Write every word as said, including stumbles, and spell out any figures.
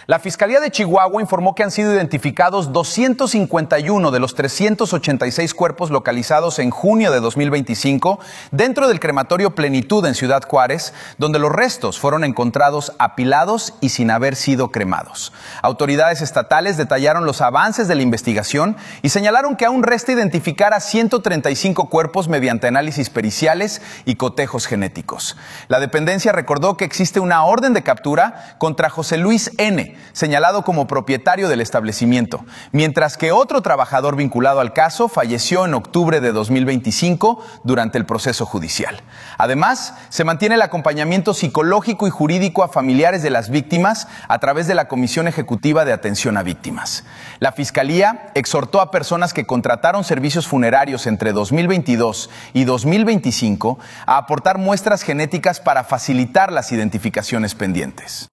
La Fiscalía de Chihuahua informó que han sido identificados doscientos cincuenta y uno de los trescientos ochenta y seis cuerpos localizados en junio de dos mil veinticinco dentro del crematorio Plenitud en Ciudad Juárez, donde los restos fueron encontrados apilados y sin haber sido cremados. Autoridades estatales detallaron los avances de la investigación y señalaron que aún resta identificar a ciento treinta y cinco cuerpos mediante análisis periciales y cotejos genéticos. La dependencia recordó que existe una orden de captura contra José Luis N., señalado como propietario del establecimiento, mientras que otro trabajador vinculado al caso falleció en octubre de dos mil veinticinco durante el proceso judicial. Además, se mantiene el acompañamiento psicológico y jurídico a familiares de las víctimas a través de la Comisión Ejecutiva de Atención a Víctimas. La Fiscalía exhortó a personas que contrataron servicios funerarios entre dos mil veintidós y dos mil veinticinco a aportar muestras genéticas para facilitar las identificaciones pendientes.